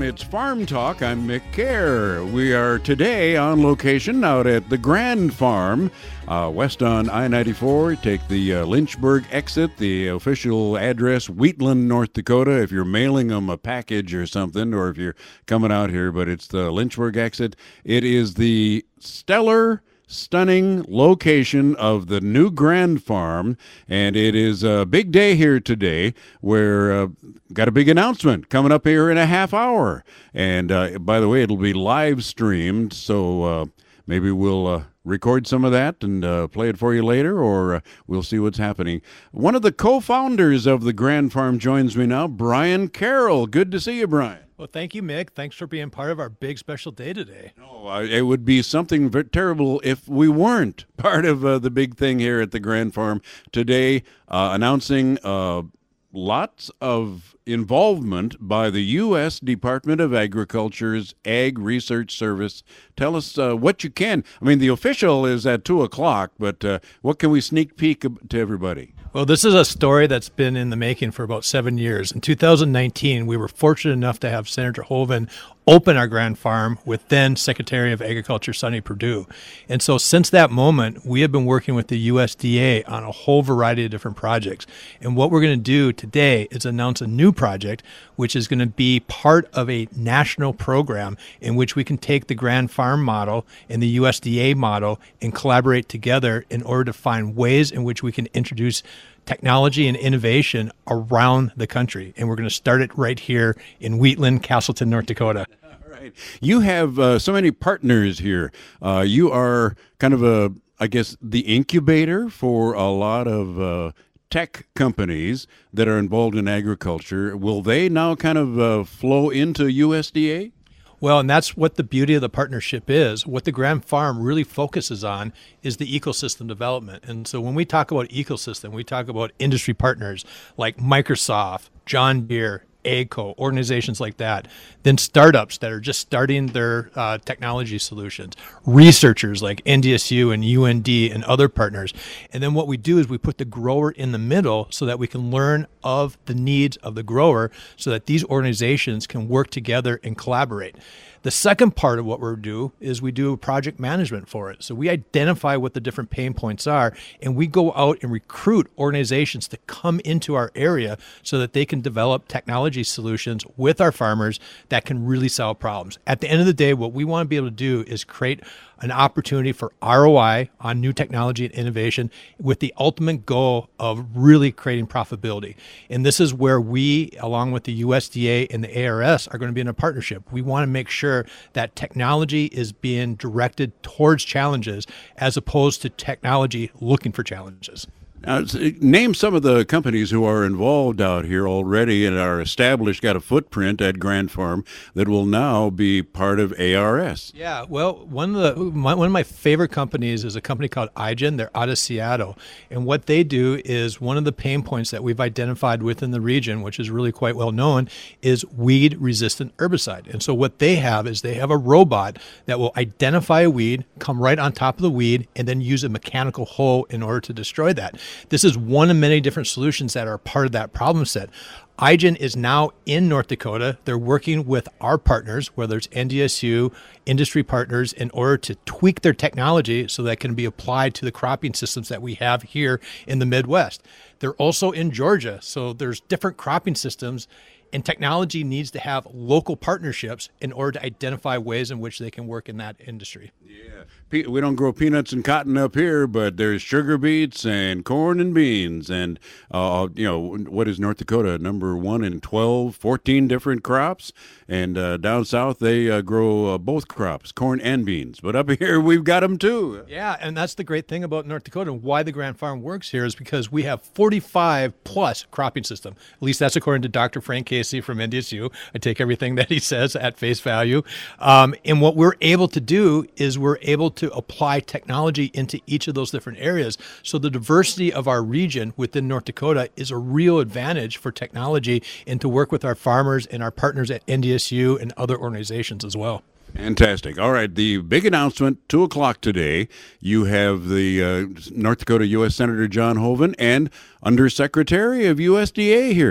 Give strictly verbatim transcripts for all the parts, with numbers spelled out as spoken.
It's Farm Talk. I'm Mick Kerr. We are today on location out at the Grand Farm, uh, west on I ninety-four. Take the uh, Lynchburg exit, the official address, Wheatland, North Dakota, if you're mailing them a package or something, or if you're coming out here, but it's the Lynchburg exit. It is the stellar, stunning location of the new Grand Farm, and it is a big day here today where uh, got a big announcement coming up here in a half hour. And uh, by the way, it'll be live streamed, so uh, maybe we'll uh, record some of that and uh, play it for you later, or uh, we'll see what's happening. One of the co-founders of the Grand Farm joins me now, Brian Carroll. Good to see you, Brian. Well, thank you, Mick. Thanks for being part of our big special day today. No, uh, it would be something very terrible if we weren't part of uh, the big thing here at the Grand Farm today, uh, announcing uh, lots of involvement by the U S Department of Agriculture's Ag Research Service. Tell us uh, what you can. I mean, the official is at two o'clock, but uh, what can we sneak peek to everybody? Well, this is a story that's been in the making for about seven years. In two thousand nineteen, we were fortunate enough to have Senator Hoeven open our Grand Farm with then Secretary of Agriculture Sonny Perdue. And so since that moment, we have been working with the U S D A on a whole variety of different projects. And what we're going to do today is announce a new project, which is going to be part of a national program in which we can take the Grand Farm model and the U S D A model and collaborate together in order to find ways in which we can introduce technology and innovation around the country. And we're going to start it right here in Wheatland, Castleton, North Dakota. All right. You have uh, so many partners here. Uh, you are kind of a, I guess, the incubator for a lot of uh, tech companies that are involved in agriculture. Will they now kind of uh, flow into U S D A? Well, and that's what the beauty of the partnership is. What the Grand Farm really focuses on is the ecosystem development. And so when we talk about ecosystem, we talk about industry partners like Microsoft, John Deere, AGCO, organizations like that, then startups that are just starting their uh, technology solutions, researchers like N D S U and U N D and other partners. And then what we do is we put the grower in the middle so that we can learn of the needs of the grower so that these organizations can work together and collaborate. The second part of what we do is we do project management for it. So we identify what the different pain points are, and we go out and recruit organizations to come into our area so that they can develop technology solutions with our farmers that can really solve problems. At the end of the day, what we want to be able to do is create an opportunity for R O I on new technology and innovation with the ultimate goal of really creating profitability. And this is where we, along with the U S D A and the A R S, are going to be in a partnership. We want to make sure that technology is being directed towards challenges as opposed to technology looking for challenges. Now, name some of the companies who are involved out here already and are established, got a footprint at Grand Farm that will now be part of A R S. Yeah, well, one of the my, one of my favorite companies is a company called iGen. They're out of Seattle, and what they do is one of the pain points that we've identified within the region, which is really quite well known, is weed-resistant herbicide. And so what they have is they have a robot that will identify a weed, come right on top of the weed, and then use a mechanical hoe in order to destroy that. This is one of many different solutions that are part of that problem set. iGen is now in North Dakota. They're working with our partners, whether it's N D S U, industry partners, in order to tweak their technology so that it can be applied to the cropping systems that we have here in the Midwest. They're also in Georgia, so there's different cropping systems, and technology needs to have local partnerships in order to identify ways in which they can work in that industry. Yeah, we don't grow peanuts and cotton up here, but there's sugar beets and corn and beans. And, uh, you know, what is North Dakota? Number one in twelve, fourteen different crops. And uh, down south, they uh, grow uh, both crops, corn and beans. But up here, we've got them too. Yeah, and that's the great thing about North Dakota and why the Grand Farm works here is because we have forty-five plus cropping system. At least that's according to Doctor Frank Casey from N D S U. I take everything that he says at face value. Um, and what we're able to do is we're able to apply technology into each of those different areas. So the diversity of our region within North Dakota is a real advantage for technology and to work with our farmers and our partners at N D S U and other organizations as well. Fantastic. All right, the big announcement, two o'clock today. You have the uh, North Dakota U S Senator John Hoeven and Undersecretary of U S D A here.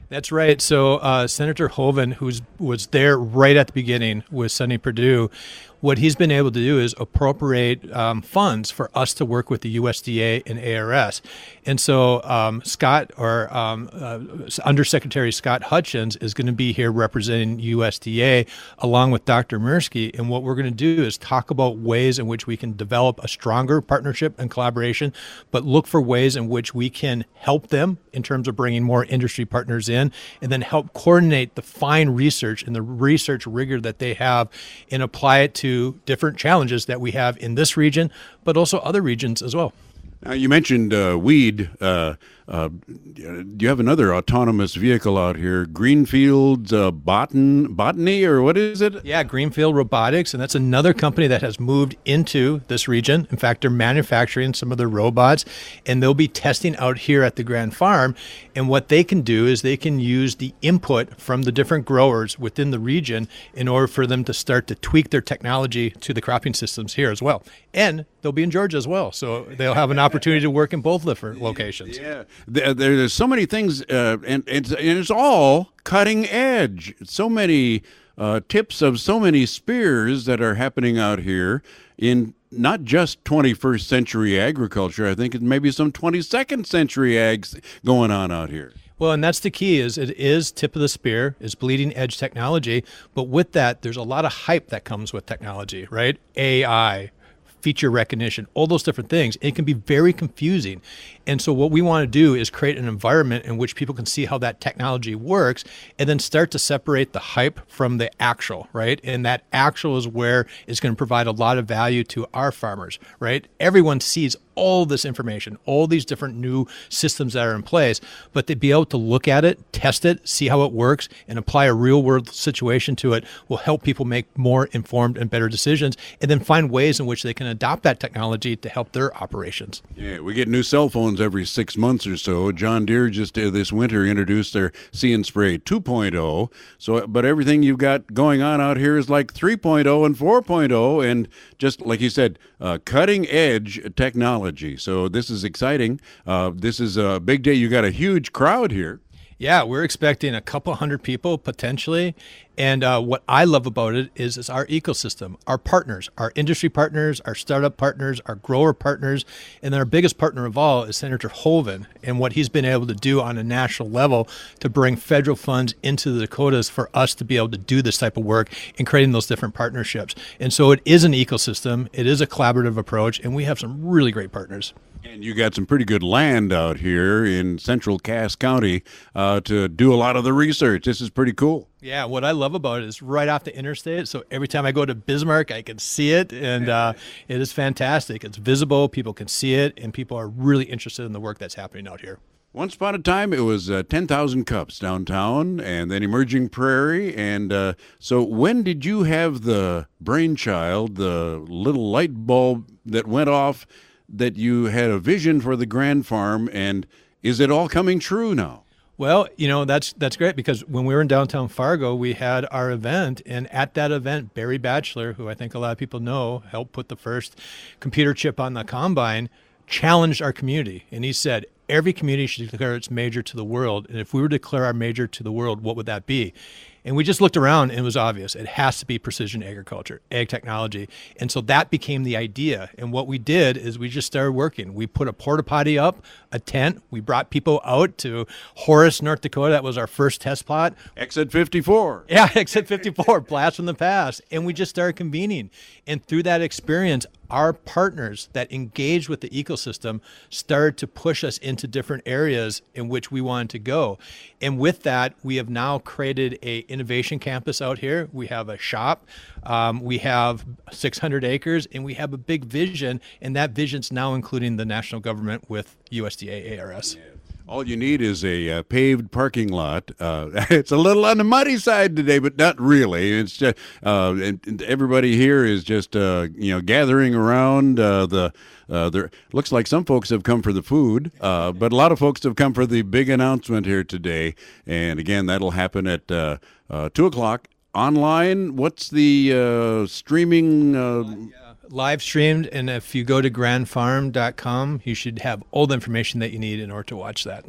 That's right. So uh, Senator Hoeven, who was there right at the beginning with Sonny Perdue, what he's been able to do is appropriate um, funds for us to work with the U S D A and A R S. And so um, Scott, or um, uh, Undersecretary Scott Hutchins, is going to be here representing U S D A along with Doctor Mirsky. And what we're going to do is talk about ways in which we can develop a stronger partnership and collaboration, but look for ways in which we can help them in terms of bringing more industry partners in, and then help coordinate the fine research and the research rigor that they have and apply it to different challenges that we have in this region, but also other regions as well. Now, you mentioned uh, weed. Uh, uh, you have another autonomous vehicle out here, Greenfield uh, Botan, Botany, or what is it? Yeah, Greenfield Robotics, and that's another company that has moved into this region. In fact, they're manufacturing some of their robots, and they'll be testing out here at the Grand Farm. And what they can do is they can use the input from the different growers within the region in order for them to start to tweak their technology to the cropping systems here as well. And they'll be in Georgia as well, so they'll have an opportunity to work in both different locations. Yeah, there, there's so many things, uh, and, and, and it's all cutting edge. So many uh, tips of so many spears that are happening out here in not just twenty-first century agriculture. I think it's maybe some twenty-second century ags going on out here. Well, and that's the key, is it is tip of the spear, is bleeding edge technology. But with that, there's a lot of hype that comes with technology, right? A I, feature recognition, all those different things. It can be very confusing. And so what we want to do is create an environment in which people can see how that technology works, and then start to separate the hype from the actual, right? And that actual is where it's going to provide a lot of value to our farmers, right? Everyone sees all this information, all these different new systems that are in place, but to be able to look at it, test it, see how it works, and apply a real world situation to it will help people make more informed and better decisions, and then find ways in which they can adopt that technology to help their operations. Yeah, we get new cell phones every six months or so. John Deere just uh, this winter introduced their See and Spray two point oh. So, but everything you've got going on out here is like three point oh and four point oh, and just like you said, uh, cutting edge technology. So this is exciting. Uh, this is a big day. You got a huge crowd here. Yeah, we're expecting a couple hundred people potentially. And uh, what I love about it is, is our ecosystem, our partners, our industry partners, our startup partners, our grower partners, and then our biggest partner of all is Senator Hoeven, and what he's been able to do on a national level to bring federal funds into the Dakotas for us to be able to do this type of work and creating those different partnerships. And so it is an ecosystem, it is a collaborative approach, and we have some really great partners. And you got some pretty good land out here in central Cass County uh, to do a lot of the research. This is pretty cool. Yeah, what I love about it is right off the interstate. So every time I go to Bismarck, I can see it, and uh, it is fantastic. It's visible, people can see it, and people are really interested in the work that's happening out here. Once upon a time, it was uh, ten thousand cups downtown, and then Emerging Prairie. And uh, so when did you have the brainchild, the little light bulb that went off, that you had a vision for the Grand Farm, and is it all coming true now? Well, you know, that's that's great, because when we were in downtown Fargo, we had our event, and at that event, Barry Batchelor, who I think a lot of people know, helped put the first computer chip on the combine, challenged our community. And he said, every community should declare its major to the world, and if we were to declare our major to the world, what would that be? And we just looked around, and it was obvious. It has to be precision agriculture, ag technology. And so that became the idea. And what we did is we just started working. We put a porta potty up, a tent. We brought people out to Horace, North Dakota. That was our first test plot. Exit fifty-four. Yeah, Exit fifty-four, blast from the past. And we just started convening. And through that experience, our partners that engaged with the ecosystem started to push us into different areas in which we wanted to go. And with that, we have now created a innovation campus out here. We have a shop, um, we have six hundred acres, and we have a big vision. And that vision's now including the national government with U S D A A R S. Yeah. All you need is a uh, paved parking lot. Uh, it's a little on the muddy side today, but not really. It's just uh, and, and everybody here is just uh, you know gathering around. Uh, the uh, there looks like some folks have come for the food, uh, but a lot of folks have come for the big announcement here today. And again, that'll happen at uh, uh, two o'clock online. What's the uh, streaming? Uh, yeah. Live streamed, and if you go to grand farm dot com, you should have all the information that you need in order to watch that.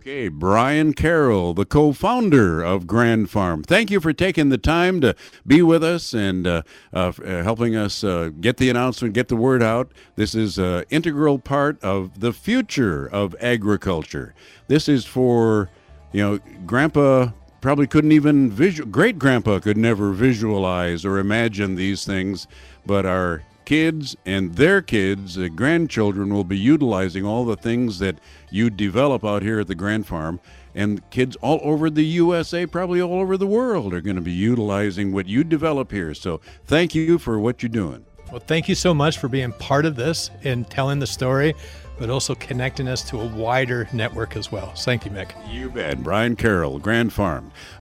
Okay, Brian Carroll, the co-founder of Grand Farm. Thank you for taking the time to be with us and uh, uh, helping us uh, get the announcement, get the word out. This is an integral part of the future of agriculture. This is for, you know, Grandpa probably couldn't even visual, great-grandpa could never visualize or imagine these things, but our kids and their kids, uh, grandchildren, will be utilizing all the things that you develop out here at the Grand Farm. And kids all over the U S A, probably all over the world, are going to be utilizing what you develop here. So thank you for what you're doing. Well, thank you so much for being part of this and telling the story, but also connecting us to a wider network as well. Thank you, Mick. You bet. Brian Carroll, Grand Farm.